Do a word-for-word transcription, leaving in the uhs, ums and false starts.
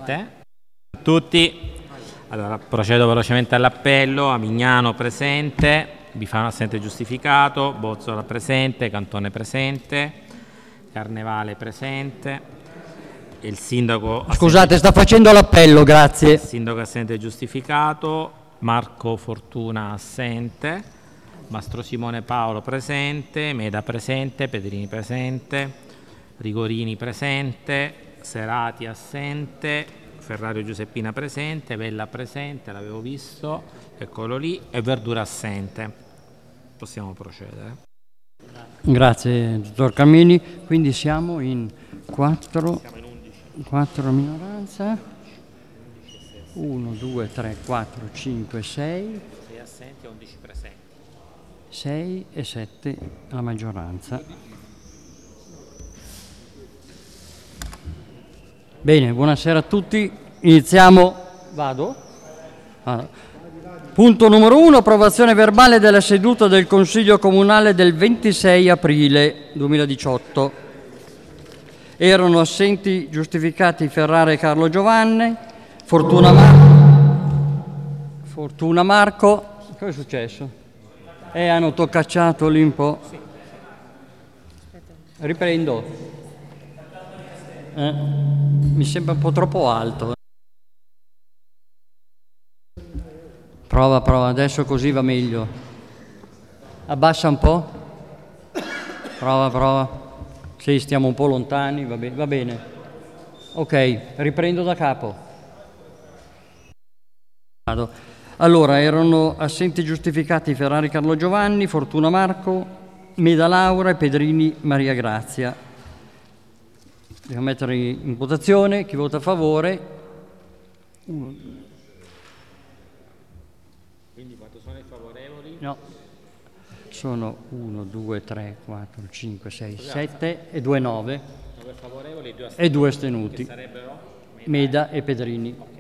Presente. Tutti. Allora, procedo velocemente all'appello. Amignano presente, Bifano assente giustificato, Bozzola presente, Cantone presente, Carnevale presente, il sindaco Scusate, sta facendo l'appello, grazie. Il sindaco assente giustificato, Marco Fortuna assente, Mastro Simone Paolo presente, Meda presente, Pedrini presente, Rigorini presente, Serati assente, Ferrario Giuseppina presente, Vella presente, l'avevo visto, eccolo lì, e Verdura assente. Possiamo procedere. Grazie, dottor Camini. Quindi siamo in quattro, quattro minoranza. uno, due, tre, quattro, cinque, sei. sei assenti e undici presenti. sei e sette la maggioranza. Bene, buonasera a tutti. Iniziamo. Vado? Allora. Punto numero uno, approvazione verbale della seduta del Consiglio Comunale del ventisei aprile duemiladiciotto. Erano assenti giustificati Ferrara e Carlo Giovanni, Fortuna Marco. Fortuna Marco. Cosa è successo? Eh, hanno toccacciato lì un po'. Riprendo. Eh, mi sembra un po' troppo alto. Prova, prova, adesso così va meglio. Abbassa un po'. Prova, prova. Sì, stiamo un po' lontani, va bene. Va bene. Ok, riprendo da capo. Allora, erano assenti giustificati Ferrari Carlo Giovanni, Fortuna Marco, Meda Laura e Pedrini Maria Grazia. Devo mettere in votazione. Chi vota a favore? Uno. Quindi quanto sono i favorevoli? No. Sono uno, due, tre, quattro, cinque, sei, sette e due, nove. nove favorevoli e due astenuti. E due astenuti. Che sarebbero? Meda e Pedrini.